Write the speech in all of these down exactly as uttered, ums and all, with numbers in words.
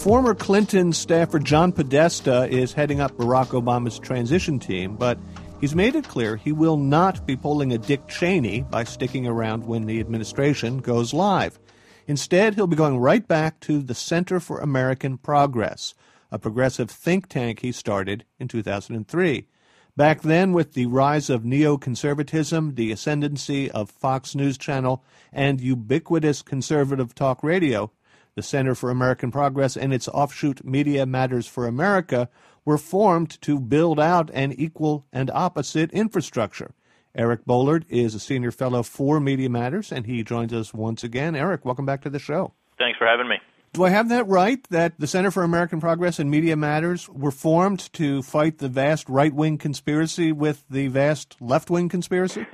Former Clinton staffer John Podesta is heading up Barack Obama's transition team, but he's made it clear he will not be pulling a Dick Cheney by sticking around when the administration goes live. Instead, he'll be going right back to the Center for American Progress, a progressive think tank he started in two thousand three. Back then, with the rise of neoconservatism, the ascendancy of Fox News Channel, and ubiquitous conservative talk radio, the Center for American Progress and its offshoot Media Matters for America were formed to build out an equal and opposite infrastructure. Eric Bollard is a senior fellow for Media Matters, and he joins us once again. Eric, welcome back to the show. Thanks for having me. Do I have that right, that the Center for American Progress and Media Matters were formed to fight the vast right-wing conspiracy with the vast left-wing conspiracy?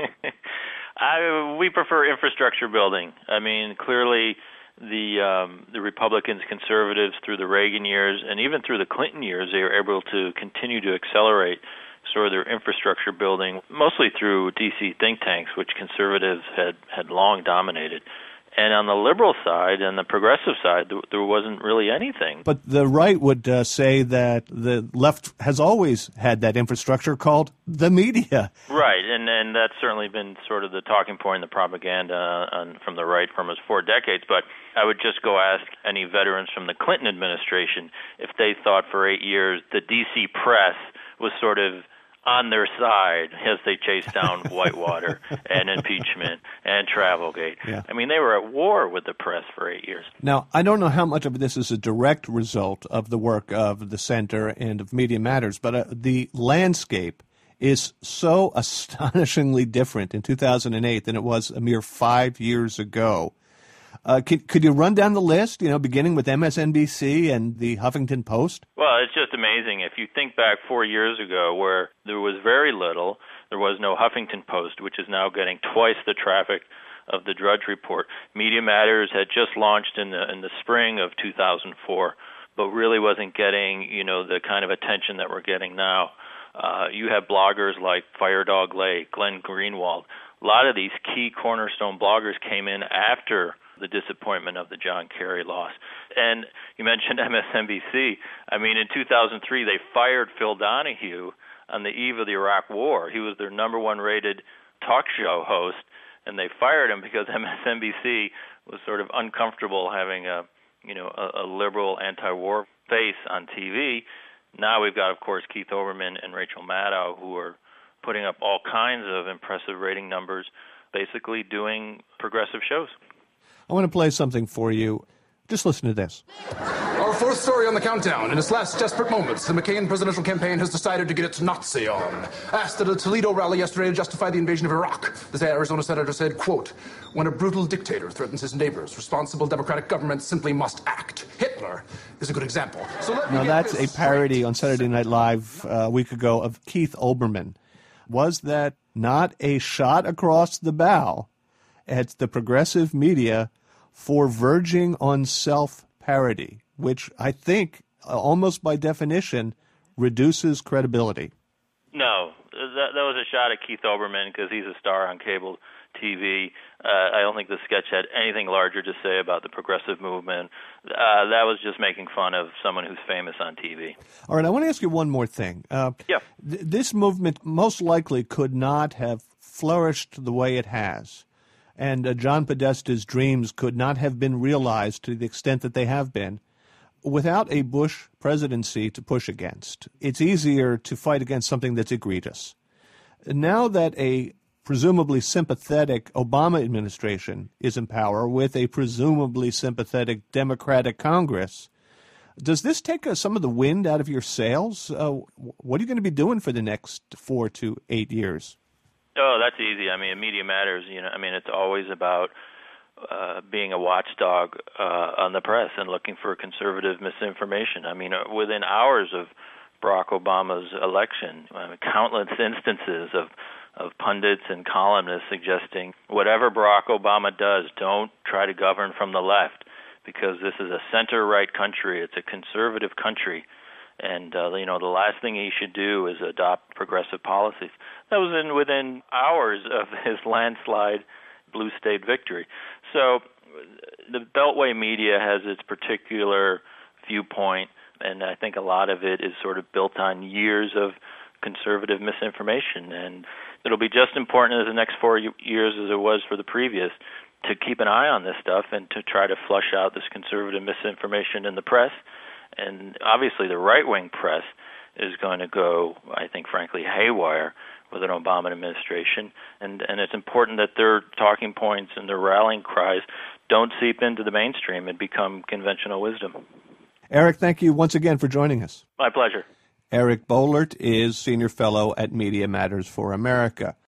I, we prefer infrastructure building. I mean, clearly the um, the Republicans, conservatives through the Reagan years and even through the Clinton years, they were able to continue to accelerate sort of their infrastructure building, mostly through D C think tanks, which conservatives had, had long dominated. And on the liberal side and the progressive side, there, there wasn't really anything. But the right would uh, say that the left has always had that infrastructure called the media. Right, and, and that's certainly been sort of the talking point, the propaganda on, from the right for almost four decades. But I would just go ask any veterans from the Clinton administration if they thought for eight years the D C press was sort of on their side as they chased down Whitewater and impeachment and Travelgate. Yeah. I mean, they were at war with the press for eight years. Now, I don't know how much of this is a direct result of the work of the Center and of Media Matters, but uh, the landscape is so astonishingly different in two thousand eight than it was a mere five years ago. Uh, could, could you run down the list, you know, beginning with M S N B C and the Huffington Post? Well, it's just amazing. If you think back four years ago where there was very little, there was no Huffington Post, which is now getting twice the traffic of the Drudge Report. Media Matters had just launched in the in the spring of two thousand four, but really wasn't getting, you know, the kind of attention that we're getting now. Uh, you have bloggers like Firedog Lake, Glenn Greenwald. A lot of these key cornerstone bloggers came in after the disappointment of the John Kerry loss. And you mentioned M S N B C. I mean, in two thousand three, they fired Phil Donahue on the eve of the Iraq War. He was their number one rated talk show host, and they fired him because M S N B C was sort of uncomfortable having a, you know, a, a liberal anti-war face on T V. Now we've got, of course, Keith Olbermann and Rachel Maddow, who are putting up all kinds of impressive rating numbers, basically doing progressive shows. I want to play something for you. Just listen to this. Our fourth story on the countdown. In its last desperate moments, the McCain presidential campaign has decided to get its Nazi on. Asked at a Toledo rally yesterday to justify the invasion of Iraq, the Arizona senator said, quote, "When a brutal dictator threatens his neighbors, responsible democratic governments simply must act. Hitler is a good example." So let me now, get that's this a parody straight. on Saturday Night Live uh, a week ago of Keith Olbermann. Was that not a shot across the bow at the progressive media for verging on self-parody, which I think, uh, almost by definition, reduces credibility? No, that, that was a shot at Keith Olbermann because he's a star on cable T V. Uh, I don't think the sketch had anything larger to say about the progressive movement. Uh, that was just making fun of someone who's famous on T V. All right, I want to ask you one more thing. Uh, yeah. Th- this movement most likely could not have flourished the way it has. And uh, John Podesta's dreams could not have been realized to the extent that they have been without a Bush presidency to push against. It's easier to fight against something that's egregious. Now that a presumably sympathetic Obama administration is in power with a presumably sympathetic Democratic Congress, does this take uh, some of the wind out of your sails? Uh, what are you going to be doing for the next four to eight years? Oh, that's easy. I mean, Media Matters, you know, I mean, it's always about uh, being a watchdog uh, on the press and looking for conservative misinformation. I mean, uh, within hours of Barack Obama's election, I mean, countless instances of, of pundits and columnists suggesting whatever Barack Obama does, don't try to govern from the left because this is a center-right country. It's a conservative country. And, uh, you know, the last thing he should do is adopt progressive policies. That was in within hours of his landslide blue state victory. So the Beltway media has its particular viewpoint, and I think a lot of it is sort of built on years of conservative misinformation. And it'll be just important as the next four years as it was for the previous to keep an eye on this stuff and to try to flush out this conservative misinformation in the press. And obviously the right-wing press is going to go, I think, frankly, haywire with an Obama administration. And, and it's important that their talking points and their rallying cries don't seep into the mainstream and become conventional wisdom. Eric, thank you once again for joining us. My pleasure. Eric Boehlert is Senior Fellow at Media Matters for America.